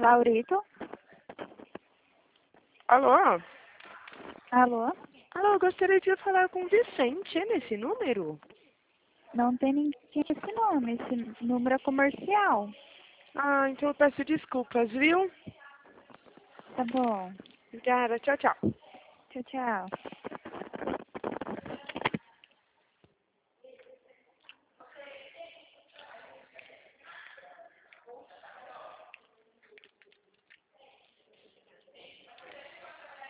Laurito? Alô? Alô? Alô, eu gostaria de falar com o Vicente. É nesse número? Não tem ninguém com esse nome. Esse número é comercial. Ah, então eu peço desculpas, viu? Tá bom. Obrigada, tchau, tchau. Tchau, tchau.